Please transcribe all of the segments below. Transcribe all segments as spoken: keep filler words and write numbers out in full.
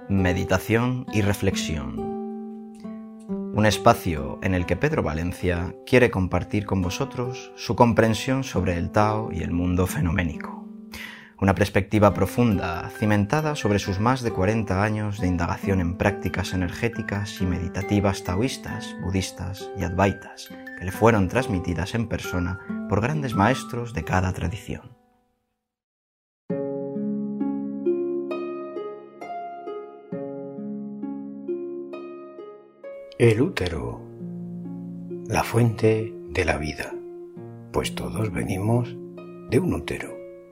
meditación y reflexión. Un espacio en el que Pedro Valencia quiere compartir con vosotros su comprensión sobre el Tao y el mundo fenoménico. Una perspectiva profunda, cimentada sobre sus más de cuarenta años de indagación en prácticas energéticas y meditativas taoístas, budistas y advaitas, que le fueron transmitidas en persona por grandes maestros de cada tradición. El útero, la fuente de la vida, pues todos venimos de un útero.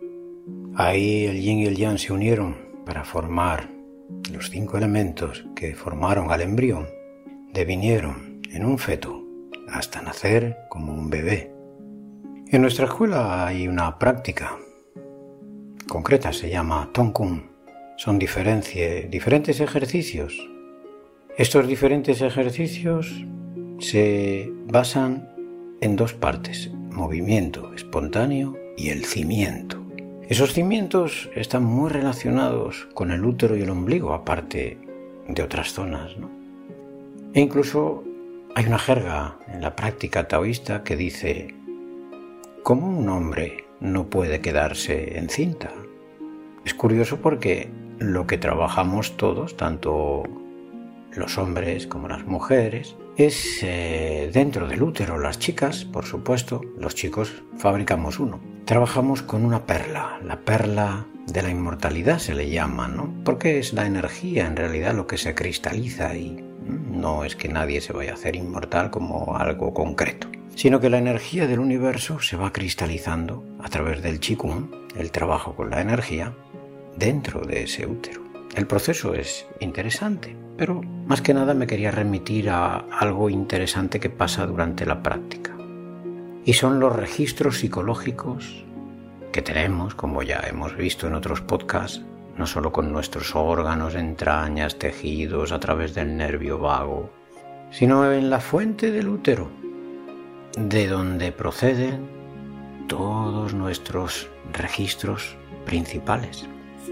Ahí el yin y el yang se unieron para formar los cinco elementos que formaron al embrión, devinieron en un feto hasta nacer como un bebé. En nuestra escuela hay una práctica concreta, se llama Tongkung. Son diferencie, diferentes ejercicios. Estos diferentes ejercicios se basan en dos partes: movimiento espontáneo y el cimiento. Esos cimientos están muy relacionados con el útero y el ombligo, aparte de otras zonas, ¿no? E incluso hay una jerga en la práctica taoísta que dice: ¿cómo un hombre no puede quedarse encinta? Es curioso porque lo que trabajamos todos, tanto los hombres como las mujeres, es eh, dentro del útero. Las chicas, por supuesto, los chicos fabricamos uno. Trabajamos con una perla, la perla de la inmortalidad se le llama, ¿no? Porque es la energía en realidad lo que se cristaliza y no es que nadie se vaya a hacer inmortal como algo concreto, sino que la energía del universo se va cristalizando a través del Qigong, el trabajo con la energía, dentro de ese útero. El proceso es interesante, pero más que nada me quería remitir a algo interesante que pasa durante la práctica. Y son los registros psicológicos que tenemos, como ya hemos visto en otros podcasts, no solo con nuestros órganos, entrañas, tejidos, a través del nervio vago, sino en la fuente del útero, de donde proceden todos nuestros registros principales.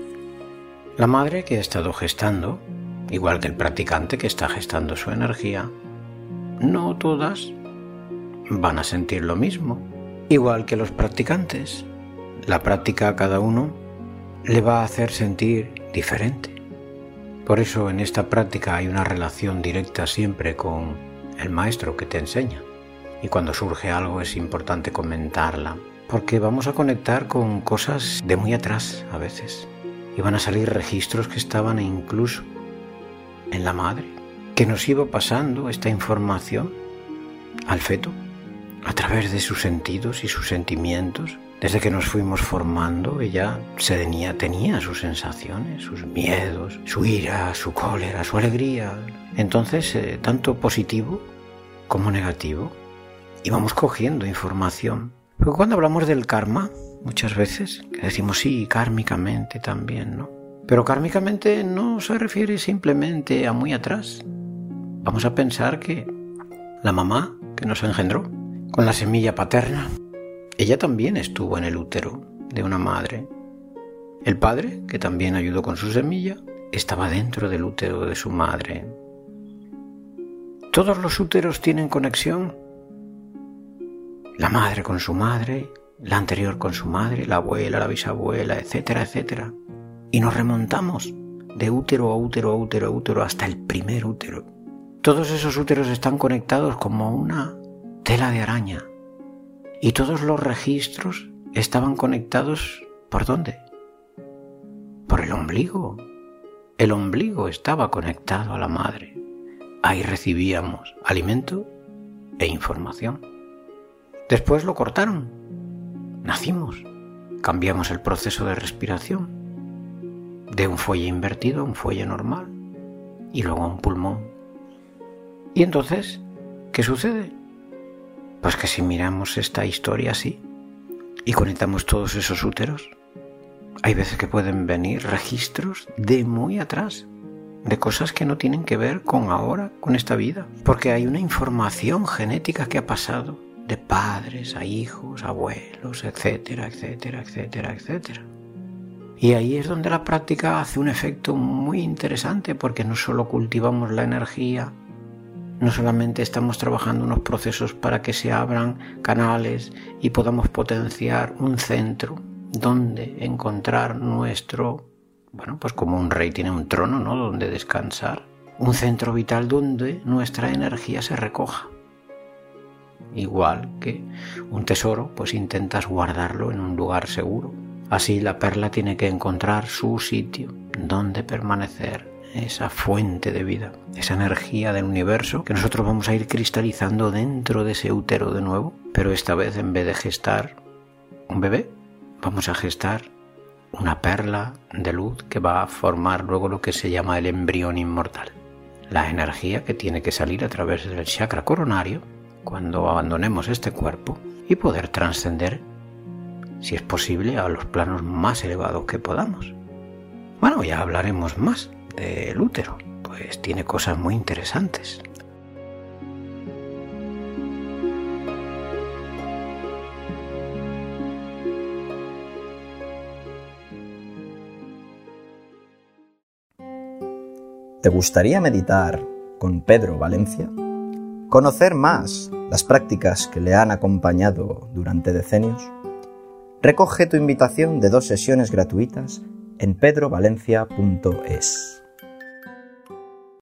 La madre que ha estado gestando, igual que el practicante que está gestando su energía, no todas van a sentir lo mismo. Igual que los practicantes, la práctica a cada uno le va a hacer sentir diferente. Por eso en esta práctica hay una relación directa siempre con el maestro que te enseña. Y cuando surge algo es importante comentarla, porque vamos a conectar con cosas de muy atrás a veces. Y van a salir registros que estaban incluso en la madre, que nos iba pasando esta información al feto a través de sus sentidos y sus sentimientos. Desde que nos fuimos formando, ella se tenía, tenía sus sensaciones, sus miedos, su ira, su cólera, su alegría. Entonces, eh, tanto positivo como negativo, íbamos cogiendo información. Porque cuando hablamos del karma, muchas veces que decimos sí, kármicamente también, ¿no? Pero kármicamente no se refiere simplemente a muy atrás. Vamos a pensar que la mamá que nos engendró con la semilla paterna, ella también estuvo en el útero de una madre. El padre, que también ayudó con su semilla, estaba dentro del útero de su madre. Todos los úteros tienen conexión. La madre con su madre, la anterior con su madre, la abuela, la bisabuela, etcétera, etcétera. Y nos remontamos de útero a útero a útero a útero hasta el primer útero. Todos esos úteros están conectados como una tela de araña. Y todos los registros estaban conectados, ¿por dónde? Por el ombligo. El ombligo estaba conectado a la madre. Ahí recibíamos alimento e información. Después lo cortaron. Nacimos. Cambiamos el proceso de respiración. De un fuelle invertido a un fuelle normal. Y luego a un pulmón. Y entonces, ¿qué sucede? Pues que si miramos esta historia así y conectamos todos esos úteros, hay veces que pueden venir registros de muy atrás, de cosas que no tienen que ver con ahora, con esta vida, porque hay una información genética que ha pasado de padres a hijos, abuelos, etcétera, etcétera, etcétera, etcétera. Y ahí es donde la práctica hace un efecto muy interesante, porque no solo cultivamos la energía, no solamente estamos trabajando unos procesos para que se abran canales y podamos potenciar un centro donde encontrar nuestro, bueno, pues como un rey tiene un trono, ¿no?, donde descansar, un centro vital donde nuestra energía se recoja. Igual que un tesoro, pues intentas guardarlo en un lugar seguro. Así la perla tiene que encontrar su sitio donde permanecer, esa fuente de vida, esa energía del universo que nosotros vamos a ir cristalizando dentro de ese útero de nuevo, pero esta vez en vez de gestar un bebé, vamos a gestar una perla de luz que va a formar luego lo que se llama el embrión inmortal. La energía que tiene que salir a través del chakra coronario cuando abandonemos este cuerpo y poder trascender, si es posible, a los planos más elevados que podamos. Bueno, ya hablaremos más del útero, pues tiene cosas muy interesantes. ¿Te gustaría meditar con Pedro Valencia? ¿Conocer más las prácticas que le han acompañado durante decenios? Recoge tu invitación de dos sesiones gratuitas en pedro valencia punto es.